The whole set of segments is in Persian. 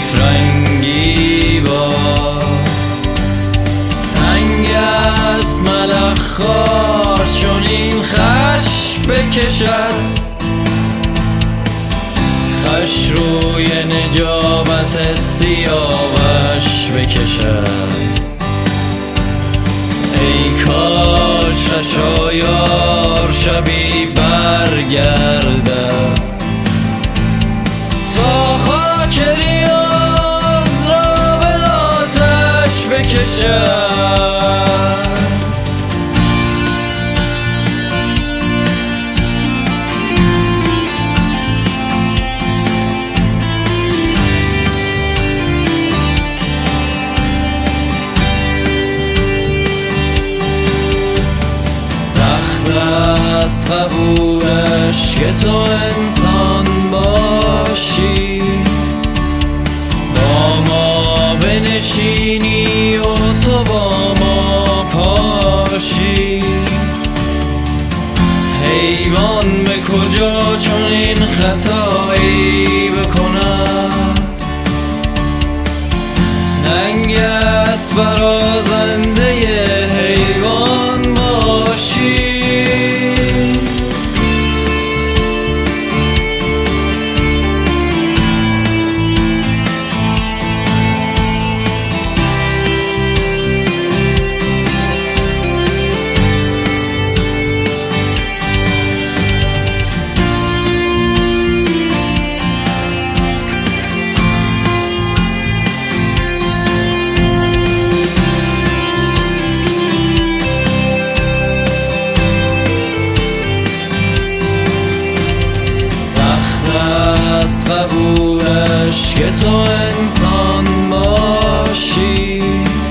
رنگی با تنگ است ملخ خوار چون این خش بکشد، خش روی نجابت سیاوش بکشد. ای کاش خشایار شبی برگردد تا خاک ریاض را به آتش بکشد. است قبولش که تو انسان باشی، با ما بنشینی و تو با ما پاشی. حیوان به کجا چون این خطایی بکند، ننگ است برازنده حیوان باشی. قبولش که تو انسان باشی،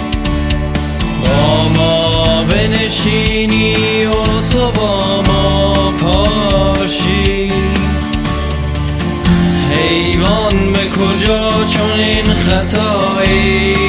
با ما بنشینی و تو با ما پاشی. حیوان به کجا چون این خطایی